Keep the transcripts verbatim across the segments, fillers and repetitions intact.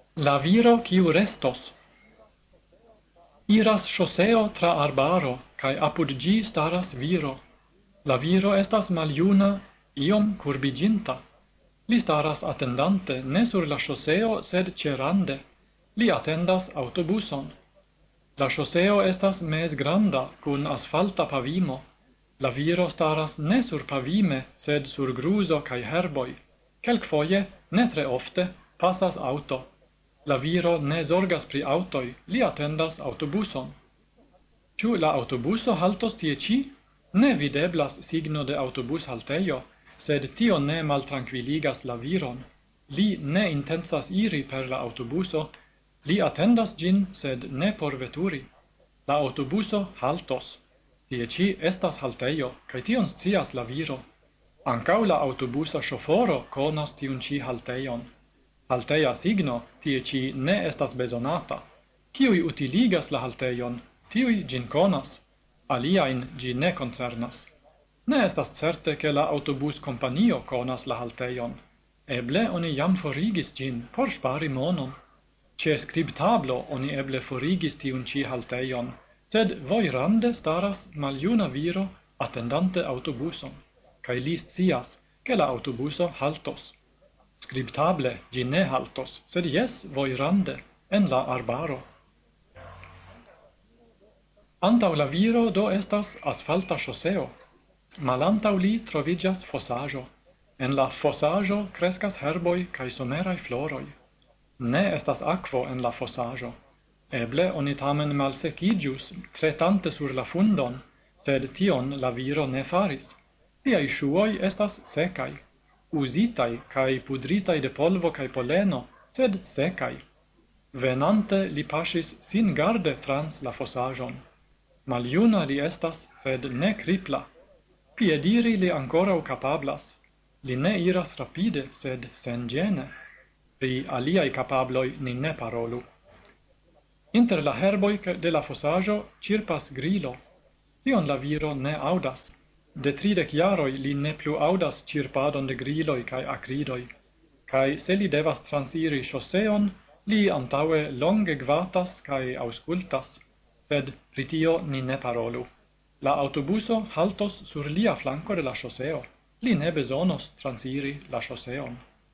La viro kiu restos. Iras ŝoseo tra arbaro, kaj apud ĝi staras viro. La viro estas maljuna, iom kurbiĝinta. Li staras atendante ne sur la ŝoseo, sed ĉerande. Li atendas aŭtobuson. La ŝoseo estas mezgranda, kun asfalta pavimo. La viro staras ne sur pavime, sed sur gruzo kaj herboj. Kelkfoje, ne tre ofte, pasas aŭto. La viro ne zorgas pri aŭtoj, li atendas aŭtobuson. Ĉu la aŭtobuso haltos tie ĉi? Ne videblas signo de aŭtobushaltejo, sed tio ne maltrankviligas la viron. Li ne intencas iri per la aŭtobuso, li atendas ĝin, sed ne por veturi. La aŭtobuso haltos. Tie ĉi estas haltejo, kaj tion scias la viro. Ankaŭ la aŭtobusa ŝoforo konas tiun ĉi haltejon. Halteja signo tie ĉi ne estas bezonata. Kiuj utiligas la haltejon, tiuj ĝin konas, aliajn ĝi ne koncernas. Ne estas certe ke la aŭtobuskompanio konas la haltejon. Eble oni jam forigis ĝin por ŝpari monon. Ĉe skribtablo oni eble forigis tiun ĉi haltejon, sed vojrande staras maljuna viro atendante aŭtobuson, kaj li scias, ke la aŭtobuso haltos. Skribtable ĝi ne haltos, sed jes vojrande, en la arbaro. Antaŭ la viro do estas asfalta ŝoseo. Malantaŭ li troviĝas fosaĵo. En la fosaĵo kreskas herboj kaj someraj floroj. Ne estas akvo en la fosaĵo. Eble oni tamen malsekiĝus, tretante sur la fundon, sed tion la viro ne faris. Liaj ŝuoj estas sekaj. Uzitai kai pudritai de polvo kai poleno, sed secai. Venante li paŝis sin garde trans la fosaĵon. Maljuna li estas, sed ne kripla. Piediri li ankoraŭ kapablas. Li ne iras rapide, sed senĝene. Pri aliaj kapabloj ni ne parolu. Inter la herboj de la fosaĵo ĉirpas grilo. Tion la viro ne aŭdas. De tridek jaroj li ne plu aŭdas ĉirpadon de griloj kaj akridoj, kaj se li devas transiri ŝoseon, li antaŭe longe gvatas kaj aŭskultas, sed pri tio ni ne parolu. La aŭtobuso haltos sur lia flanko de la ŝoseo. Li ne bezonos transiri la ŝoseon.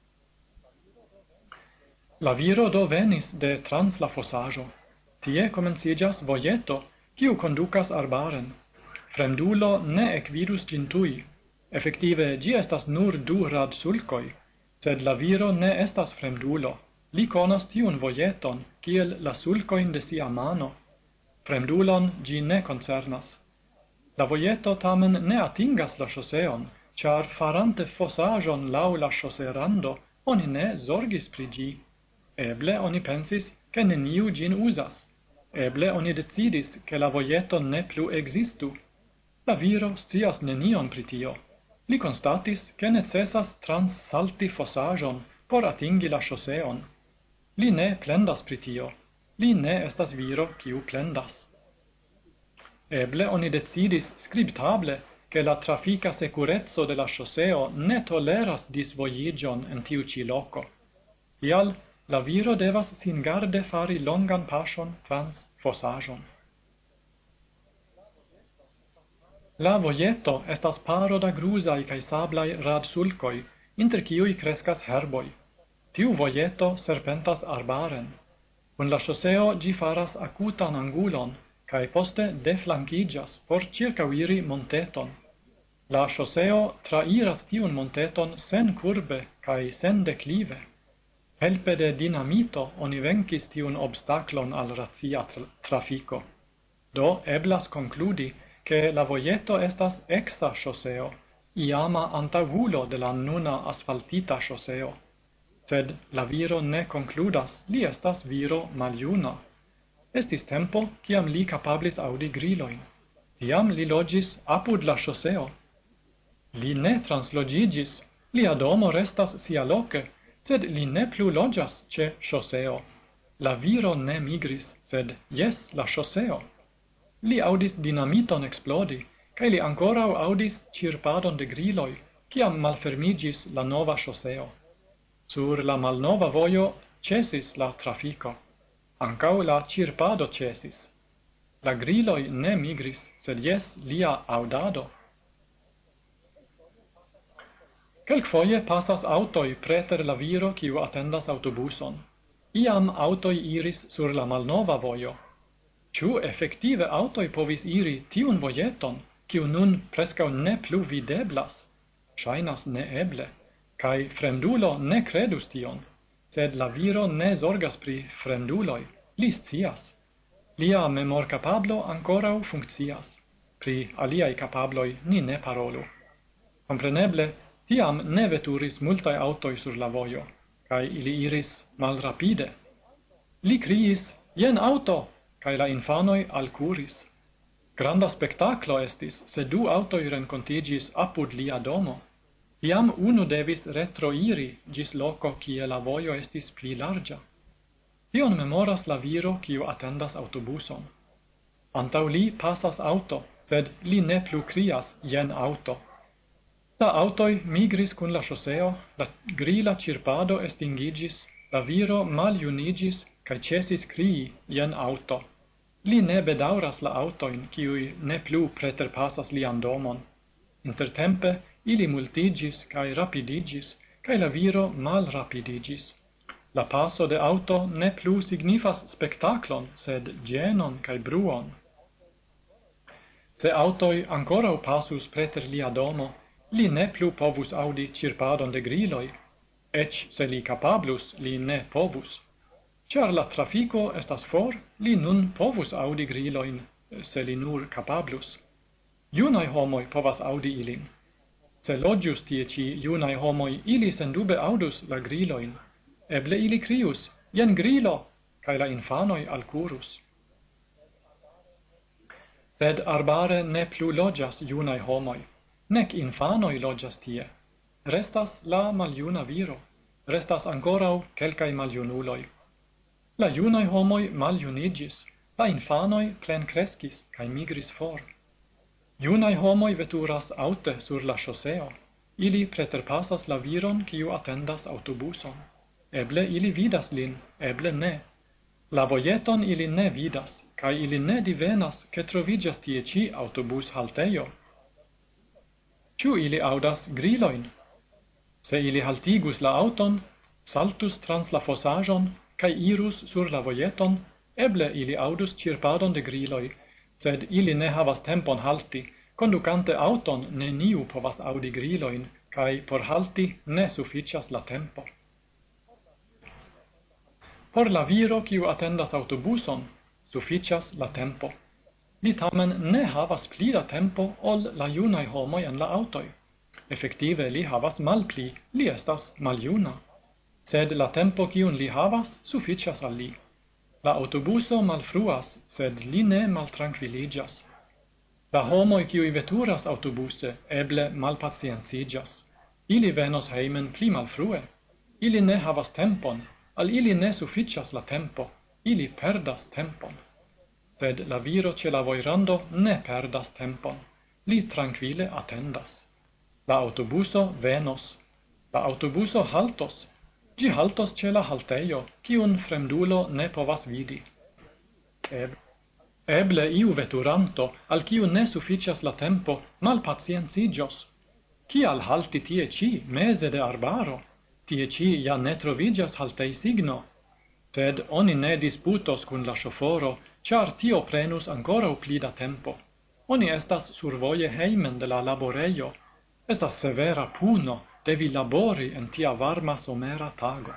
La viro do venis de trans la fosaĵo. Tie komenciĝas vojeto, kiu kondukas arbaren. Fremdulo ne ekvidus ĝin tuj. Efektive ĝi estas nur du radsulkoj, sed la viro ne estas fremdulo. Li konas tiun vojeton, kiel la sulkojn de sia mano. Fremdulon ĝi ne koncernas. La vojeto tamen ne atingas la ŝoseon, ĉar farante fosaĵon laŭ la ŝoserando, oni ne zorgis pri ĝi. Eble oni pensis, ke neniu ĝin uzas. Eble oni decidis, ke la vojeto ne plu ekzistu. La viro scias nenion pri tio. Li konstatis, ke necesas transsalti fosaĵon por atingi la ŝoseon. Li ne plendas pri tio. Li ne estas viro, kiu plendas. Eble oni decidis skribtable, ke la trafika sekureco de la ŝoseo ne toleras disvojiĝon en tiu ĉi loko. Tial, la viro devas singarde fari longan paŝon trans fosaĵon. La vojeto estas paro da gruzaj kaj sablaj radsulkoj, inter kiuj kreskas herboj. Tiu vojeto serpentas arbaren. Kun la ŝoseo ĝi faras akutan angulon, kaj poste deflankiĝas por ĉirkaŭiri monteton. La ŝoseo trairas tiun monteton sen kurbe kaj sen deklive. Helpe de dinamito oni venkis tiun obstaklon al racia trafiko. Do eblas konkludi, ke la vojeto estas eksa ŝoseo, iama antaŭulo de la nuna asfaltita ŝoseo. Sed la viro ne konkludas, li estas viro maljuna. Estis tempo, kiam li kapablis aŭdi grilojn. Tiam li loĝis apud la ŝoseo. Li ne transloĝiĝis, lia domo restas sialoke, sed li ne plu loĝas ĉe ŝoseo. La viro ne migris, sed jes la ŝoseo. Li aŭdis dinamiton eksplodi, kaj li ankoraŭ aŭdis ĉirpadon de griloj, kiam malfermiĝis la nova ŝoseo. Sur la malnova vojo cesis la trafico, ancau la cirpado cesis. La griloi ne migris, sed jes lia audado. Kelkfoje passas autoi preter la viro kiu attendas autobuson. Iam autoi iris sur la malnova vojo. Ciu effective autoi povis iri tiun vojeton, kiu nun prescau ne plu videblas? Shainas ne eble, cae fremdulo ne credus tion, sed la viro ne zorgas pri fremduloi, li scias. Lia memor capablo ancorau funccias, pri aliai capabloi ni ne parolu. Compreneble, tiam ne veturis multae autoi sur la vojo, cae ili iris mal rapide. Li criis, jen auto, cae la infanoi alcuris. Granda spectaclo estis, se du autoi rencontigis apud lia domo. Iam unu devis retroiri gis loco kie la vojo estis pli largia. Tion memoras la viro kiu attendas autobuson. Antau li passas auto, sed li ne plu crias jen auto. La autoi migris cun la chausseo, la grila cirpado estingigis, la viro maliunigis, cae cesis crii jen auto. Li ne bedauras la autoin, kiui ne plu preterpassas lian domon. Intertempe, ili multigis cae rapidigis, cae la viro mal rapidigis. La passo de auto ne plu signifas spectaclon, sed genon cae bruon. Se autoi ancorau passus preter lia domo, li ne plu povus audi cirpadon de griloi, ec se li capablus li ne povus. Char la trafico estas for, li nun povus audi griloin, se li nur capablus. Iunai homoi povas audi ilin. Se logius tie ci iunai homoi, ili sendube audus la griloin. Eble ili crius, jen grilo, cae la infanoi alcurus. Sed arbare ne plu logias iunai homoi, nec infanoi logias tie. Restas la maliuna viro, restas ancorau quelcae maliunuloi. La iunai homoi maliunigis, la infanoi plen crescis, cae migris for. Iunai homoi veturas aute sur la chausseo, ili preterpassas la viron kiu attendas autobuson. Eble ili vidas lin, eble ne. La vojeton ili ne vidas, cae ili ne divenas che trovigas tie ci autobus halteio. Ciu ili audas griloin? Se ili haltigus la auton, saltus trans la fossajon, cae irus sur la vojeton, eble ili audus cirpadon de griloi, sed ili ne havas tempon halti, conducante auton neniu povas audi griloin, cae por halti ne sufficias la tempo. Por la viro kiu attendas autobuson, sufficias la tempo. Li tamen ne havas pli da tempo ol la iunai homoi en la autoi. Effective li havas malpli, li estas maliuna. Sed la tempo kiun li havas sufficias al li. La autobuso malfruas, sed li ne maltranquilligas. La homoi kiui veturas autobuse eble malpacientigas. Ili venos heimen pli malfrue. Ili ne havas tempon, al ili ne sufficias la tempo, ili perdas tempon. Sed la viro ce la voirando ne perdas tempon, li tranquille attendas. La autobuso venos, la autobuso haltos, gi haltos ce la halteio, ciun fremdulo ne povas vidi. Eble, eble iu veturanto, al ciu ne sufficias la tempo, malpacientigios. Cial halti tie ci, mese de arbaro? Tie ci ja ne trovigas haltei signo, sed oni ne disputos cun la chaufforo, char tio prenus ancora pli da tempo. Oni estas survoje heimen de la laboreio, estas severa puno, devi labori en tia varma somera tago.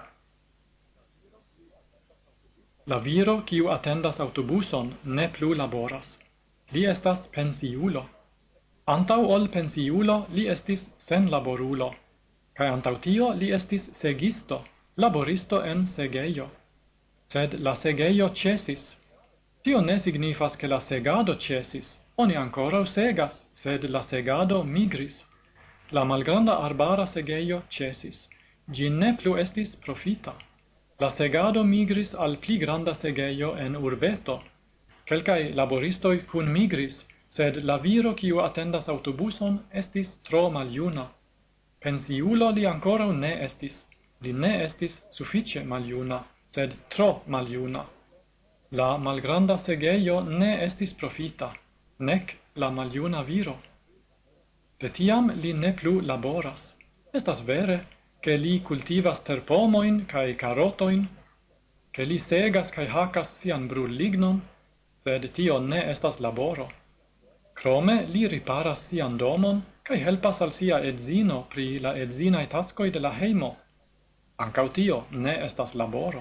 La viro, kiu attendas autobuson, ne plu laboras. Li estas pensiulo. Antau ol pensiulo, li estis sen laborulo. Cae antau tio li estis segisto, laboristo en segeio. Sed la segeio cesis. Tio ne signifas che la segado cesis. Oni ancora segas, sed la segado migris. La malgranda arbara segeio cesis. Gi ne plu estis profita. La segado migris al pli granda segeio en urbeto. Quelcae laboristoi cun migris, sed la viro kiu attendas autobuson estis tro maliuna. Pensiulo li ancora ne estis, li ne estis suffice maliuna, sed tro maljuna. La malgranda segeio ne estis profita, nec la maljuna viro. De tiam li ne plu laboras. Estas vere, che li cultivas terpomoin cae carotoin, che li segas cae hacas sian brul lignon, sed tio ne estas laboro. Crome li riparas sian domon, cae helpas al sia edzino pri la edzinae tascoi de la heimo. Ancau tio ne estas laboro.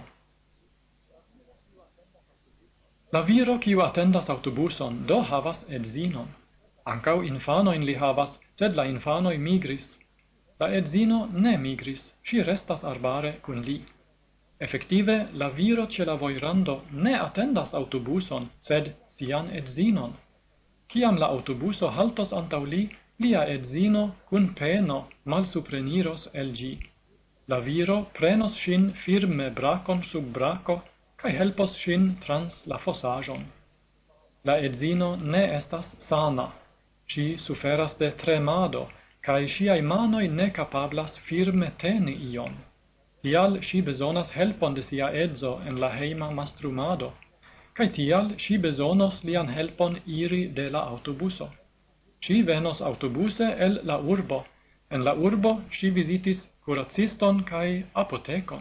La viro kiu attendas autobuson do havas edzinon. Ancau infanoin li havas, sed la infanoi migris. La edzino ne migris, si restas arbare cun li. Effective, la viro ce la voirando ne attendas autobuson, sed sian edzinon. Ciam la autobuso haltos antau li, lia edzino cun peno malsupreniros el gi. La viro prenos shin firme bracon sub braco, cae helpos shin trans la fossagion. La edzino ne estas sana. Si suferas de tremado, cae siai manoi ne capablas firme teni ion. Tial si besonas helpon de sia edzo en la heima mastrumado, cae tial si besonos lian helpon iri de la autobuso. Si venos autobuse el la urbo. En la urbo si visitis curaciston cae apotecon.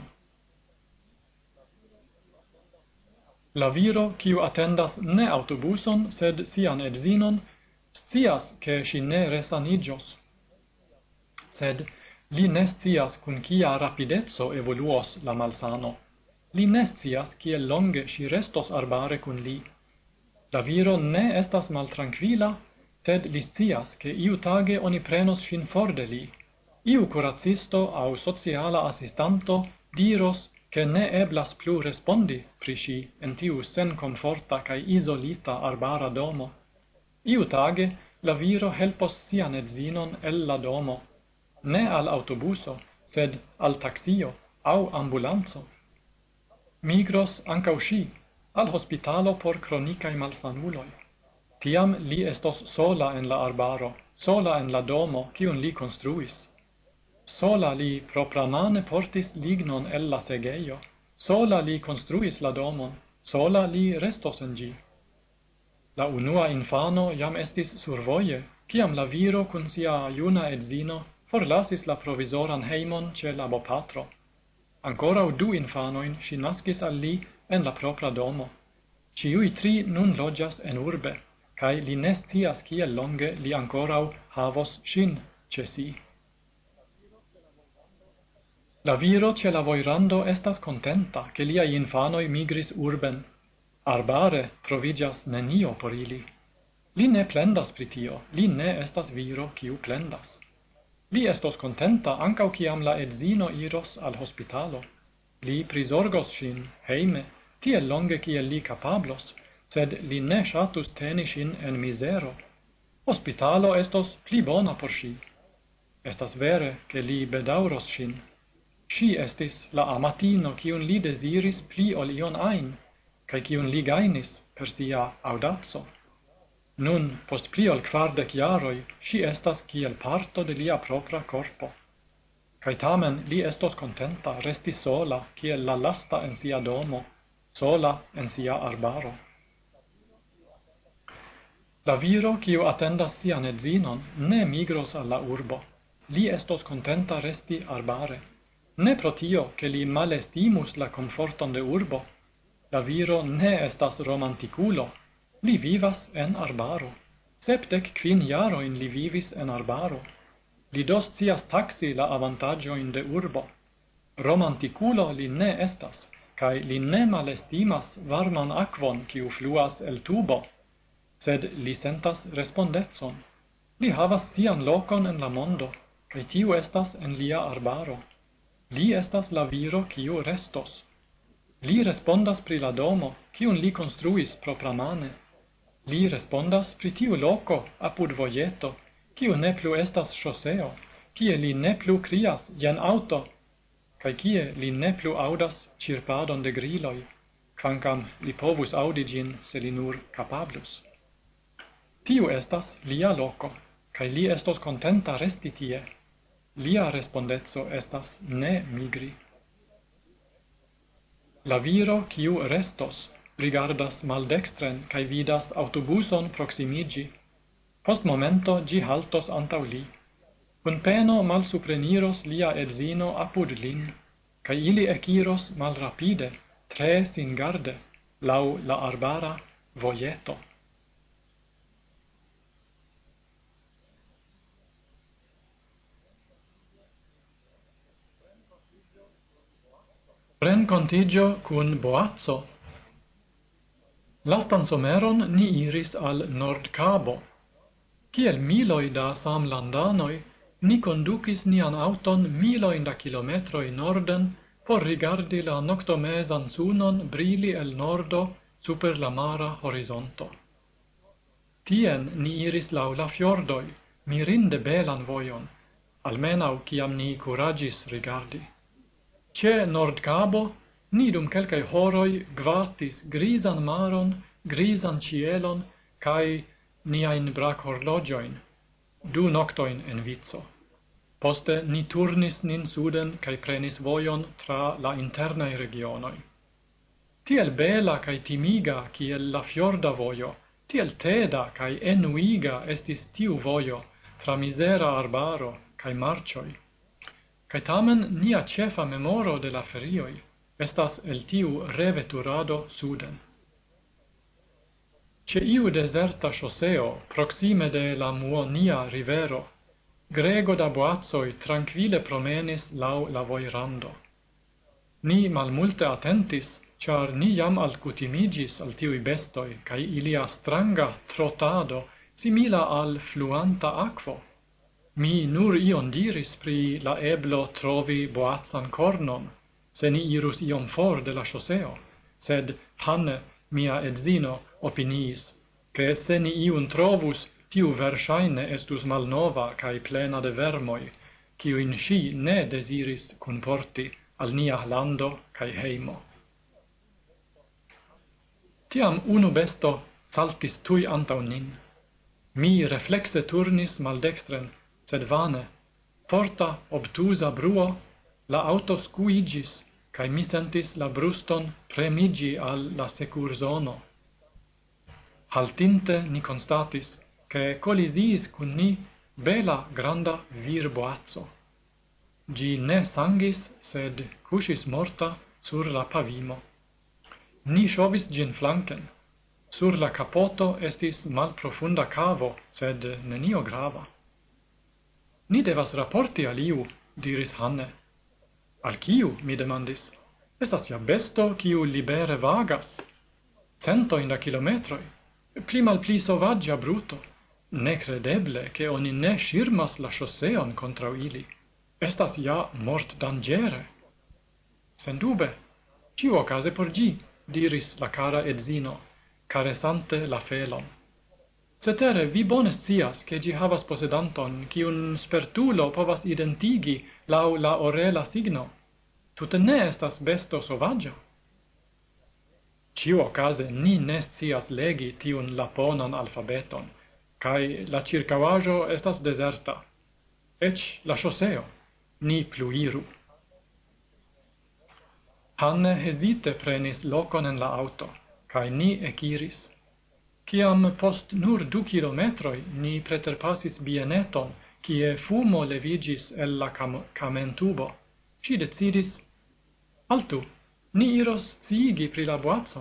La viro, kiu attendas ne autobuson, sed sian edzinon, scias che si ne resanigios. Sed li ne scias cun cia rapidezzo evoluos la malsano. Li ne scias kiel longe si restos arbare cun li. La viro ne estas maltranquila, sed li scias che iu tage oni prenos sin for de li. Iu curacisto au sociala assistanto diros che ne eblas plu respondi pri si en tiu sen comforta cae isolita arbara domo. Iu tage la viro helpos sian edzinon el la domo, ne al autobuso, sed al taxio au ambulanzo. Migros ancau si, al hospitalo por cronicae malsanuloi. Tiam li estos sola en la arbaro, sola en la domo, cium li construis. Sola li propramane portis lignon el la segeio, sola li construis la domon, sola li restos en gi. La unua infano jam estis survoje, ciam la viro cun sia juna edzino forlasis la provisoran heimon ce la bopatro. Ancorau du infanoin si nascis al li en la propra domo. Ciui tri nun logias en urbe, cae li ne scias kiel longe li ancorau havos sin ce si. La viro ce la voirando estas contenta, che liai infanoi migris urben. Arbare trovigas nenio por ili. Li ne plendas pritio, li ne estas viro kiu plendas. Li estos contenta ancau ciam la edzino iros al hospitalo. Li prisorgos sin, heime, tiel longe kiel li capablos, sed li ne shatus teni sin en misero. Hospitalo estos pli bona por si. Estas vere, che li bedauros sin. Si estis la amatino cium li desiris pli ol ion ain, cae cium li gainis per sia audazzo. Nun, post pli ol quardec jaroi, si estas kiel parto de lia propra corpo. Cae tamen li estos contenta resti sola, kiel la lasta en sia domo, sola en sia arbaro. La viro, kiu attendas sian edzinon, ne migros alla urbo. Li estos contenta resti arbare. Ne pro tio, che li malestimus la comforton de urbo. La viro ne estas romanticulo. Li vivas en arbaro. Septec quin jaroin li vivis en arbaro. Li dos cias taxi la avantagioin de urbo. Romanticulo li ne estas, cae li ne malestimas varman aquon quiu fluas el tubo, sed li sentas respondetson. Li havas sian locon en la mondo, cae tiu estas en lia arbaro. Li estas la viro quiu restos. Li respondas pri la domo, quiun li construis propramane. Li respondas pri tiu loco apud voieto, quiu ne plu estas chausseo, kie li ne plu crias jen auto, cae kie li ne plu audas cirpadon de griloi, quancam li povus audigin se li nur capablus. Tiu estas lia loco, cae li estos contenta resti tie. Lia respondezzo estas ne migri. La viro, quiu restos, rigardas maldextren, cae vidas autobuson proximigi. Post momento gi haltos antau li. Cun peno mal supreniros lia edzino apud lin, cae ili eciros mal rapide, tre sin garde, lau la arbara voieto. Rencontigio cun Boazzo. Lastan someron ni iris al Nord Cabo. Kiel miloi da samlandanoi, ni conducis nian auton miloi da kilometroi norden por rigardi la noctomesan sunon brili el nordo super la mara horizonto. Tien ni iris lau la fiordoi, mirinde belan vojon, almenau ciam ni curagis rigardi. Ce Nord Cabo, ni dum quelcae horoi gvatis grisan maron, grisan cielon, cae niain brac horlogioin, du noctoin en vizo. Poste ni turnis nin suden cae prenis vojon tra la internae regionoi. Tiel bela cae timiga ciel la fiorda vojo, tiel teda cae enuiga estis tiu vojo tra misera arbaro cae marcioi. Cae tamen nia cefa memoro de la ferioi estas el tiu reveturado suden. Ce iu deserta chausseo proxime de la Muonia rivero, grego da boazoi tranquille promenis lau la voirando. Ni malmulte attentis, char ni jam alcutimigis al tiui bestoi, cae ilia stranga trotado simila al fluanta aquo. Mi nur ion diris pri la eblo trovi boazan cornon, se ni irus iom for de la chausseo, sed Hanne, mia edzino, opiniis, che se ni iun trovus, tiu versaine estus malnova cae plena de vermoi, ciu in sci ne desiris cunporti al nia lando cae heimo. Tiam unu besto saltis tui antau nin. Mi reflexe turnis maldextren, sed vane, porta obtusa bruo, la auto scuigis, cae mi sentis la bruston premigi al la secur zono. Haltinte ni constatis, che colisiis cun ni bela granda vir boazzo. Gi ne sangis, sed cusis morta sur la pavimo. Ni shovis gin flanken. Sur la capoto estis mal profunda cavo, sed nenio grava. Ni devas rapporti al iu, diris Hanne. Al ciu, mi demandis. Estas ja besto, ciu libere vagas. Cento in da kilometroi. Pli mal pli sovaggia bruto. Necredeble, che oni ne shirmas la chausseon contra ili. Estas ja mort dangere. Sendube. Ciu ocase por gi, diris la cara edzino, caresante la felon. Cetere, vi bone scias, che gi havas posedanton, ciun spertulo povas identigi lau la orela signo. Tute ne estas besto sovaggia. Ciu ocase ni ne scias legi tiun laponan alfabeton, cae la circauajo estas deserta. Ec la chausseo, ni pluiru. Hanne hesite prenis locon en la auto, cae ni eciris. Ciam post nur du kilometroi ni preterpasis bieneton, cie fumo levigis el la cam camentubo, ci decidis, altu, ni iros sciigi pri la boazzo.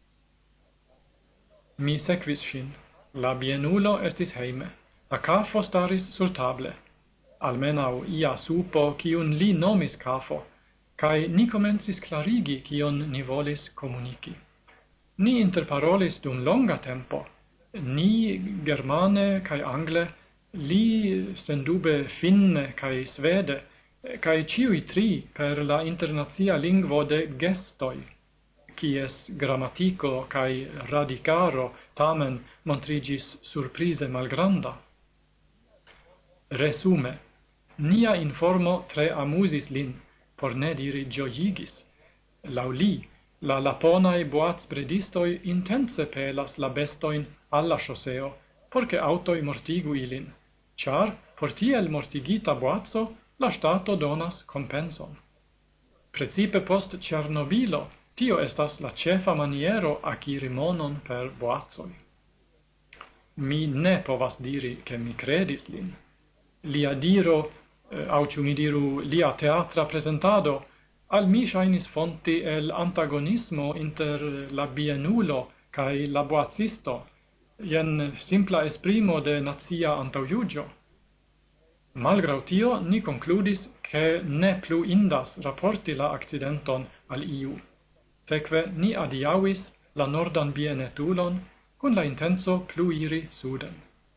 Mi sequis shin, la bienulo estis heime, la cafo staris sur table, almenau ia supo ciun li nomis cafo, cae ni comencis clarigi cion ni volis comunici. Ni interparolis dum longa tempo, ni germane cae angle, li sendube finne cae svede, cae ciui tri per la internazia lingvo de gestoi, cies grammatico cae radicaro tamen montrigis surprise malgranda. Resume, nia informo tre amusis lin, por ne diri gioigis. Lau li, la laponae boaz bredistoi intense pelas la bestoin alla chausseo, porce autoi mortigu ilin, char, por tiel mortigita boazzo, la stato donas compenson. Precipe post Cernobilo, tio estas la cefa maniero acquiri monon per boazoi. Mi ne povas diri che mi credis lin. Lia diro, eh, au ciu mi diru lia teatra presentado, al mi shainis fonti el antagonismo inter la bienulo cae la boazisto, jen simpla esprimo de nazia antauiugio. Malgrau tio, ni concludis che ne plu indas rapporti la accidenton al iu. Sekve ni adiauis la nordan bienetulon con la intenso plu iri suden.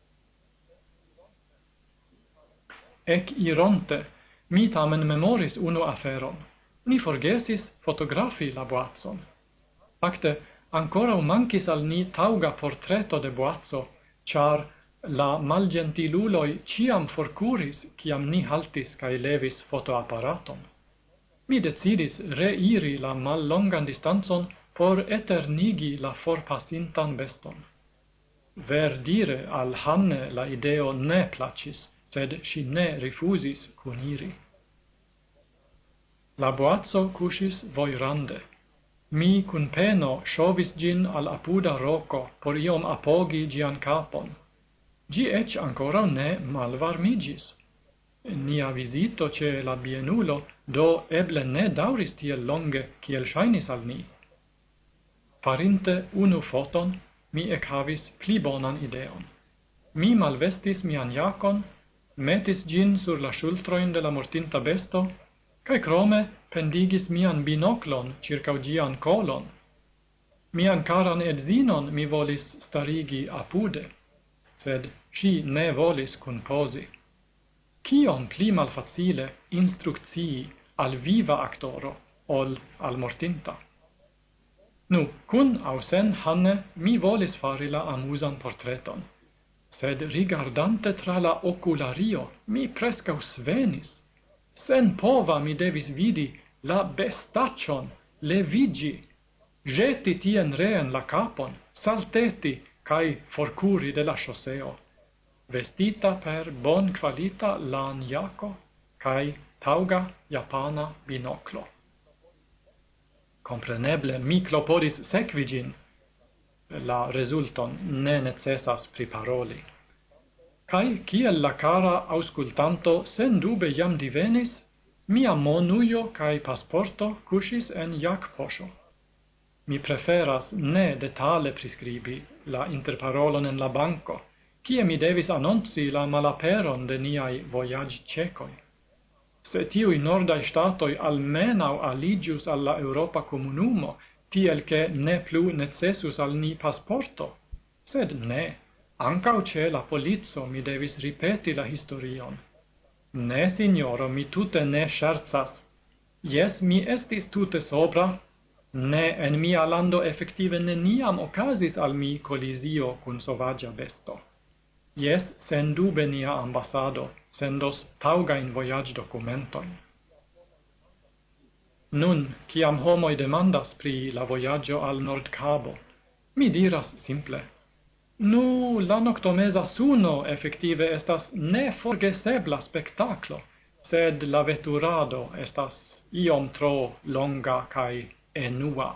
Ec ironte, mi tamen memoris unu aferon. Ni forgesis fotografi la boazon. Fakte, ancora mancis al ni tauga portreto de boazo, char la malgentiluloi ciam forcuris ciam ni haltis cae levis fotoapparaton. Mi decidis reiri la mal longan distanzon por eternigi la forpassintan beston. Ver dire al Hanne la ideo ne placis, sed si ne rifusis cuniri. La boazo cusis voirande. Mi cun peno shovis gin al apuda roco por iom apogi gian capon. Gi ec ancora ne malvarmigis. Nia visito ce la bienulo do eble ne dauris tiel longe kiel shainis al ni. Farinte unu foton, mi echavis pli bonan ideon. Mi malvestis mian jacon, metis gin sur la shultroin de la mortinta besto, cae crome pendigis mian binoclon circau gian colon. Mian caran edzinon mi volis starigi apude, sed si ne volis cunposi. Cion pli malfacile instructii al viva actoro ol al mortinta? Nu, cun au sen Hanne mi volis fari la amusan portreton, sed rigardante tra la oculario mi prescau svenis. Sen pova mi devis vidi la bestaccion levigi, jeti tien reen la capon, salteti cae forcuri de la chausseo, vestita per bon qualita lan jaco cae tauga japana binoclo. Compreneble mi clopodis sequigin, la resulton ne necessas priparoli. Cae, kiel la cara auscultanto sen dube jam divenis, mia monuio cae pasporto cusis en jac posho. Mi preferas ne detale prescribi la interparolon en la banco, cie mi devis annonci la malaperon de niai voyage cecoi. Se tiui nordai statoi almenau aligius alla Europa comunumo, tiel che ne plu necessus al ni pasporto, sed ne, ancau ce la polizzo mi devis ripeti la historion. Ne, signoro, mi tute ne scherzas. Jes, mi estis tute sobra. Ne, en mia lando effective neniam ocasis al mi collisio cun sovagia besto. Jes, sen dube nia ambassado sendos taugain voyage documentoin. Nun, ciam homoi demandas pri la voyaggio al Nordcabo, mi diras simple, nu, la noctomesa suno effective estas neforgesebla spectaclo, sed la veturado estas iom tro longa cae enua.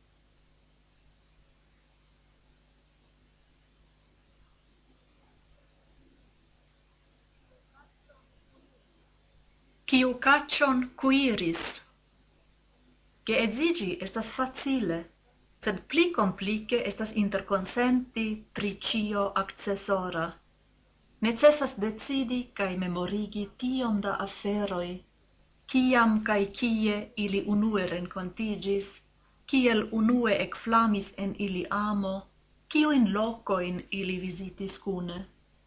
Ciu caccion cuiris. Geedzigi estas facile, sed pli complice estas interconsenti pri cio accessora. Necessas decidi cae memorigi tiom da aferoi, ciam cae cie ili unue rencontigis, ciel unue ecflamis en ili amo, ciuin locoin ili visitis cune.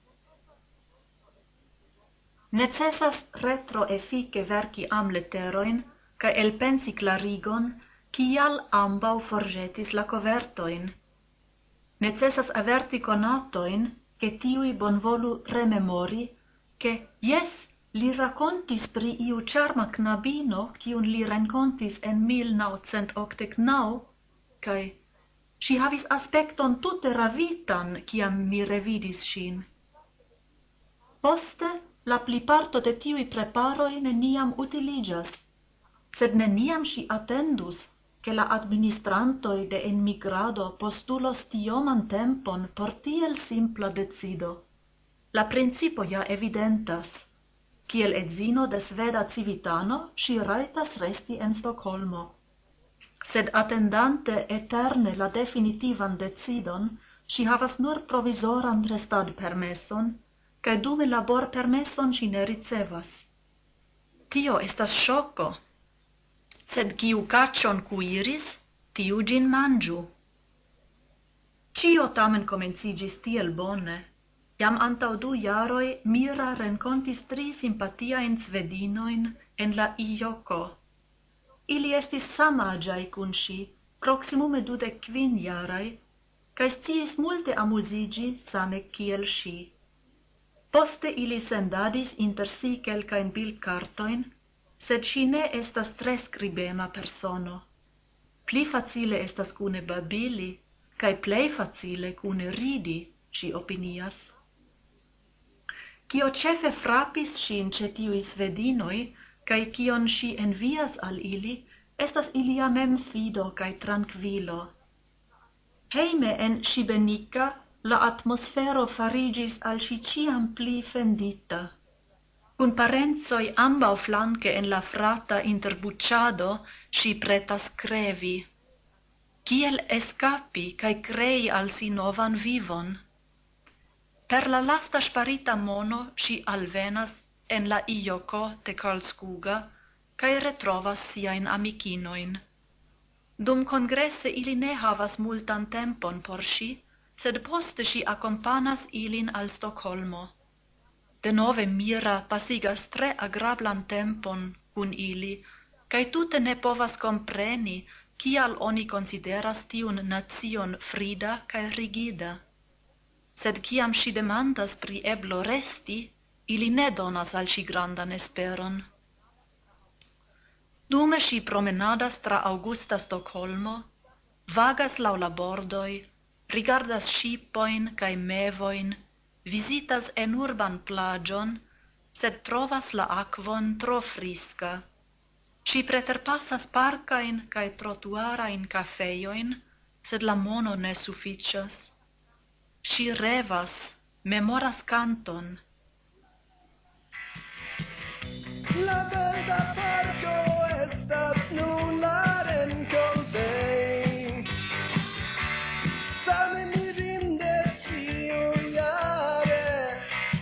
Necessas retro effice verci amleteroin, ca elpensi clarigon, cial ambau forgetis la covertoin. Necessas averti conatoin, che tiui bonvolu rememori, che, yes, li racontis pri iu charma knabino, ciun li rencontis en mil naucent octec nau, cae si havis aspecton tute ravitan, ciam mi revidis sin. Poste, la pliparto de tiui preparoi neniam utiligas, sed neniam si attendus, che la administrantoi de enmigrado postulos tioman tempon por tiel simpla decido. La principio ja evidentas. Kiel edzino de sveda civitano, si raitas resti en Stoccolmo. Sed attendante eterne la definitivan decidon, si havas nur provisoran restad permesson, cae dume labor permesson si ne ricevas. Tio estas sciocco. Sed kiu caccion cuiris, tiu gin mangiu. Cio tamen comencigis tiel bone. Iam antau du jaroi Mira rencontis tri simpatiaen svedinoin en la Ioko. Ili estis samagiai cun si, proximume dudec quin jarai, cae sciis multe amusigi same kiel si. Poste ili sendadis inter si quelcaen bildcartoin, sed si ne estas tre scribema persono. Pli facile estas cune babili, cae plei facile cune ridi, si opinias. Cio cefe frapis sin ce tiui svedinoi, cae cion si envias al ili, estas ilia mem fido cae tranquilo. Heime en Šibenika la atmosfero farigis al si ciam pli fendita. Cun parenzoi ambau flanque en la frata interbucciado, si pretas crevi. Kiel escapi cae crei al si novan vivon? Per la lasta sparita mono si alvenas en la Ioko de Karlskoga, cae retrovas siain amicinoin. Dum congresse ili ne havas multan tempon por si, sed poste si accompanas ilin al Stoccolmo. Denove Mira pasigas tre agrablan tempon cun ili, cae tute ne povas compreni, kial oni consideras tiun nazion frida cae rigida. Sed ciam si demandas pri eblo resti, ili ne donas al si grandan esperon. Dume si promenadas tra Augusta Stoccolmo, vagas lau la bordoi, rigardas shipoin cae mevoin, visitas en urban plagion, sed trovas la aquon tro frisca. Si preterpassas parcain cae trotuarain cafeioin, sed la mono ne sufficias. Si revas, memoras canton. La verda parco estas nun la rencontrei. Same mirinde ciujare.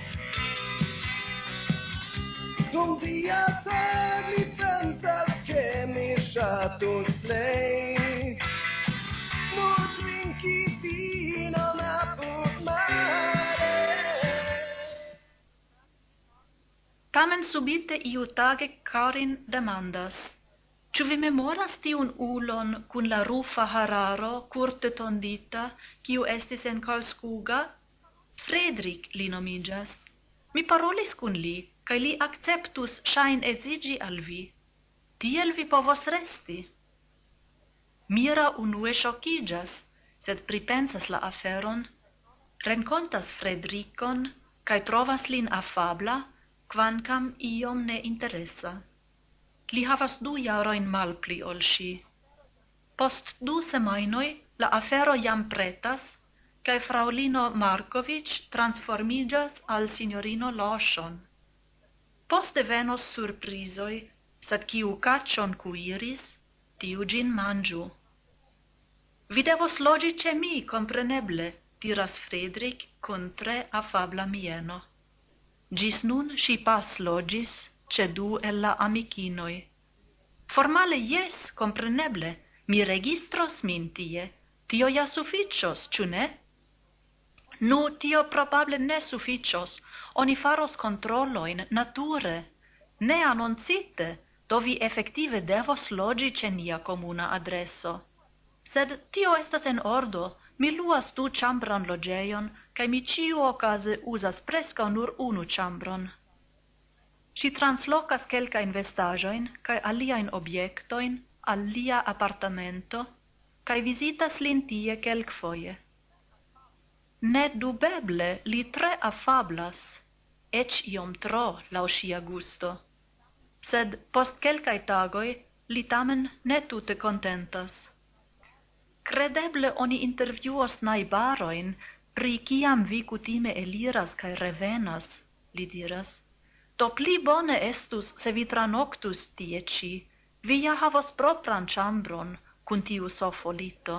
Dum dia tag li pensas che mi ŝatus plej. Nur trinki vinon apud mare. Tamen subite iu tage Karin demandas, ĉu vi memoras tiun ulon cun la rufa hararo curte tondita, kiu estis en Karlskoga? Fredrik li nomigas. Mi parolis cun li, cae li acceptus ŝajn edzigi al vi. Tiel vi povos resti. Mira unue ŝokiĝas, sed pripensas la aferon, renkontas Fredrikon, cae trovas lin afabla, quancam iom ne interessa. Li havas du jaroin malpli ol si. Post du semainoi la afero jam pretas, cae fraulino Markovic transformigas al signorino Loshon. Poste venos surprizoi, sed kiu caccion cuiris, tiu gin mangiu. Vi devos logi ce mi, compreneble, diras Fredrik con tre afabla mieno. Gis nun si pas logis ce du el la amicinoi. Formale yes, compreneble, mi registros min tie, tio ja sufficios, ciu ne? Nu, tio probable ne sufficios, oni faros controlloin nature, ne annoncite, do vi effective devos logi ce nia comuna adresso. Sed tio estas en ordo, mi luas du chambran logeion, cae mi ciu ocase usas presca nur unu chambron. Si translocas quelca investajoin, cae aliaen obiectoin, al lia appartamento, cae visitas lin tie quelc foie. Ne dubeble li tre afablas, ec iom tro lau sia gusto. Sed post quelcae tagoi, li tamen ne tute contentas. Credeble oni intervjuos najbaroin pri kiam vi kutime eliras kaj revenas, li diras. Do pli bone estus se vi tranoctus tie ci, vi ja havos propran ĉambron kun tiu sofolito.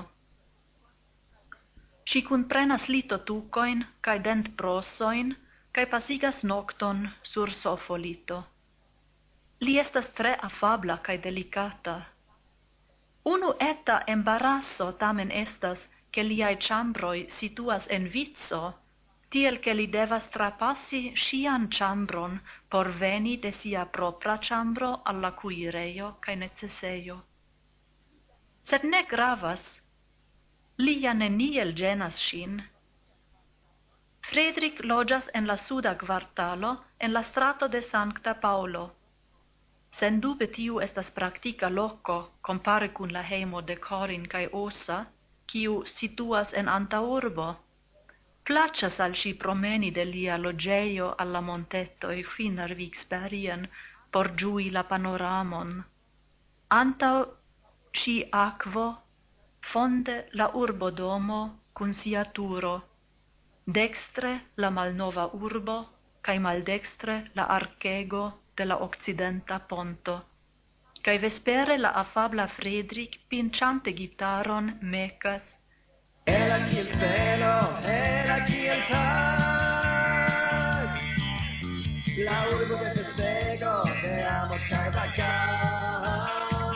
Ŝi kunprenas litotukojn kaj dentbrosojn kaj pasigas nokton sur sofolito. Li estas tre afabla kaj delikata. Unu eta embarasso tamen estas, che liai ĉambroj situas en vico, tiel che li devas trapassi ŝian ĉambron por veni de sia propra ĉambro al la kuirejo kaj necesejo. Sed ne gravas, li ja neniel ĝenas ŝin. Fredrik loĝas en la suda kvartalo en la strato de Sankta Paŭlo. Sendube tiu estas praktika loko kompare kun la hejmo de Corin kaj Osa, kiu situas en antaŭurbo. Plaĉas al ŝi promeni de lia loĝejo al la montetoj fin al Viksbergen por ĝui la panoramon. Antaŭ ŝi akvo, fonde la urbodomo kun sia turo, dekstre la malnova urbo kaj maldekstre la arkego de la occidenta ponto, kaj vespere la afabla Fredrik pinciante gitaron mekas. Era kiel stelo, era kiel tag, la urbo de festego, de amo kaj vagar.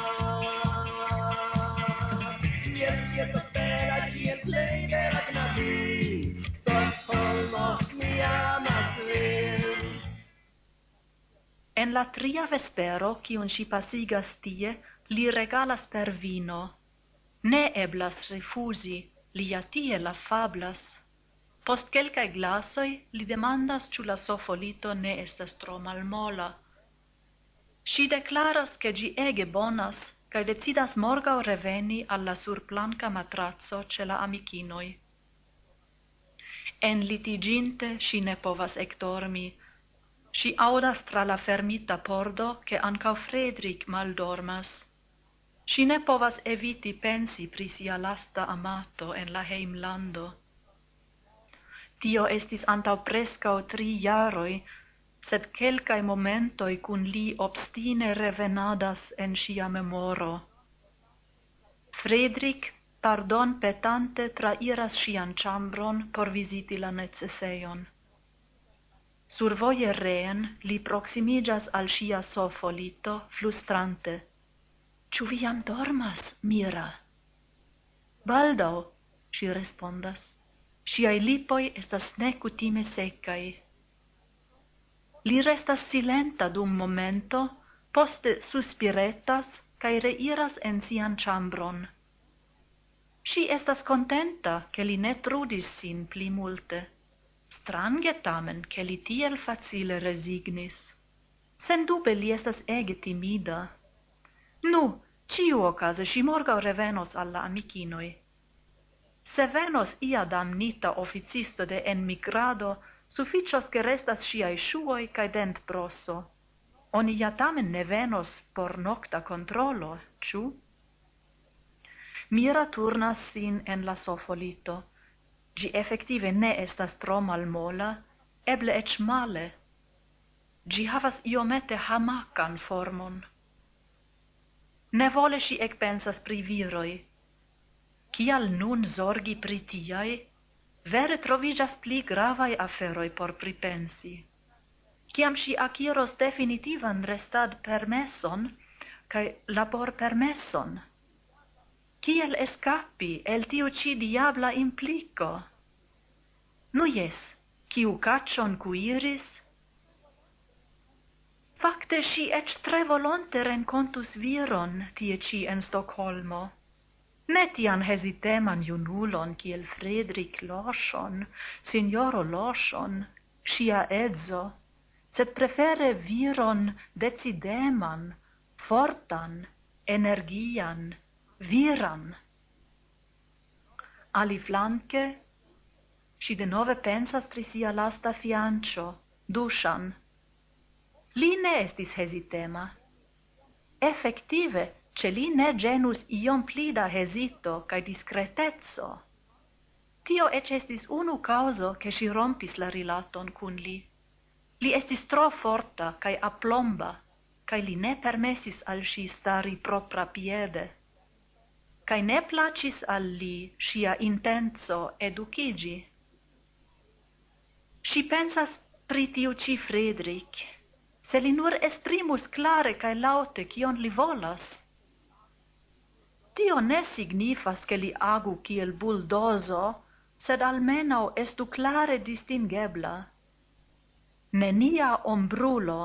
Kiel piezo bela, kiel plej bela knabi, Stockholmo, mi amas vin. En la tria vespero, kiun ŝi pasigas tie, li regalas per vino. Ne eblas rifuzi, li ja tiel afablas. Post kelkaj glasoj li demandas ĉu la sofolito ne estas tro malmola. Ŝi deklaras, ke ĝi ege bonas, kaj decidas morgaŭ reveni al la surplanka matraco ĉe la amikinoj. Enlitiĝinte ŝi ne povas ekdormi. Ŝi aŭdas tra la fermita pordo, ke ankaŭ Fredrik maldormas. Ŝi ne povas eviti pensi pri sia lasta amato en la hejmlando. Tio estis antaŭ preskaŭ tri jaroj, sed kelkaj momentoj kun li obstine revenadas en ŝia memoro. Fredrik, pardon petante, trairas ŝian ĉambron por viziti la necesejon. Survoje reen li proksimiĝas al ŝia sofolito, flustrante. Ĉu vi jam dormas, Mira? Baldaŭ, ŝi respondas. Ŝiaj lipoj estas nekutime sekaj. Li restas silenta dum momento, poste suspiretas kaj reiras en sian ĉambron. Ŝi estas kontenta, ke li ne trudis sin pli multe. Strange tamen, ke li tiel facile resignis. Sendube li estas ege timida. Nu, ĉiuokaze ŝi morgaŭ revenos al la amikinoj. Se venos ia damnita oficisto de enmigrado, sufiĉos ke restas ŝiaj ŝuoj kaj dentbroso. Oni ja tamen ne venos por nokta kontrolo, ĉu? Mira turnas sin en la sofolito. Ĝi efektive ne estas tro malmola, eble eĉ male. Ĝi havas iomete hamakan formon. Nevole ŝi ekpensas pri viroj. Kial nun zorgi pri tiaj? Vere troviĝas pli gravaj aferoj por pripensi. Kiam ŝi akiros definitivan restadpermeson kaj laborpermeson? Kiel eskapi el tiu ĉi diabla impliko? Nu jes, kiu kaĉon kuiris? Fakte ŝi eĉ tre volonte renkontus viron tie ĉi en Stokholmo. Ne tian heziteman junulon kiel Fredrik Larsson, sinjoro Larsson, ŝia edzo, sed prefere viron decideman, fortan, energian, viran. Aliflanke, ŝi denove pensas pri sia lasta fianĉo, Duŝan. Li ne estis hezitema. Efektive, ce li ne genus iom pli da hesito cae discretezzo. Tio ec estis unu causo che si rompis la rilaton cun li. Li estis tro forta cae aplomba, cae li ne permesis al si stari propra piede. Cae ne placis al li sia intenso educigi. Si pensas pri tiu ci Frederic, se li nur esprimus clare cae laute cion li volas. Tio ne signifas che li agu kiel buldozo, sed almenau estu clare distingebla. Nenia ombrulo.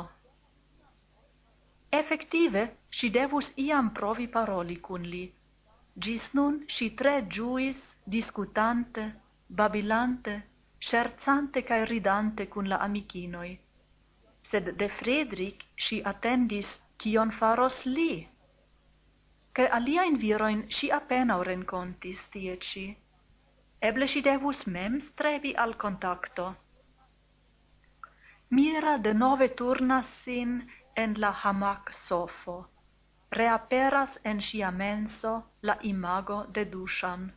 Effective, si devus iam provi paroli cun li. Gis nun si tre giuis, discutante, babilante, scherzante cae ridante cun la amicinoi. Sed de Frederic si attendis cion faros li. Cae aliaen viroin si appenao rencontis tie ci. Eble si devus mem strebi al contacto. Mira de nove turnas sin en la hamac sofo. Reaperas en sia menso la imago de Dusan.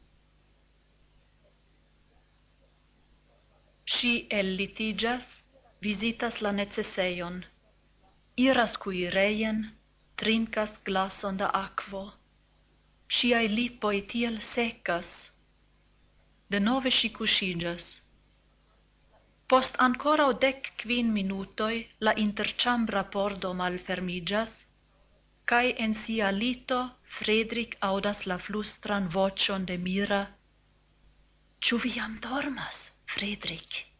Si ellitigas, visitas la necesseion, iras cuireien, trincas glason da aquo. Siai lipoi tiel secas. De nove si cusigas. Post ancora dec quin minutoi la interchambra pordo malfermigas, cae en sia lito Frederic audas la flustran vocion de Mira. Ciu vi jam dormas, Frederic?